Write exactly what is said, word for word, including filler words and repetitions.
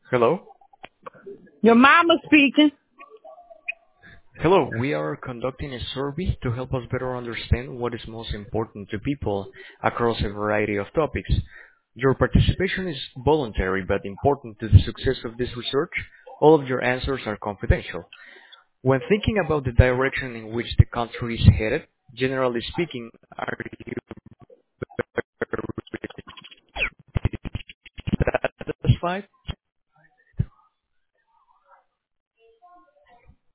Hello? Your mama speaking. Hello, we are conducting a survey to help us better understand what is most important to people across a variety of topics. Your participation is voluntary but important to the success of this research. All of your answers are confidential. When thinking about the direction in which the country is headed, generally speaking, are you satisfied?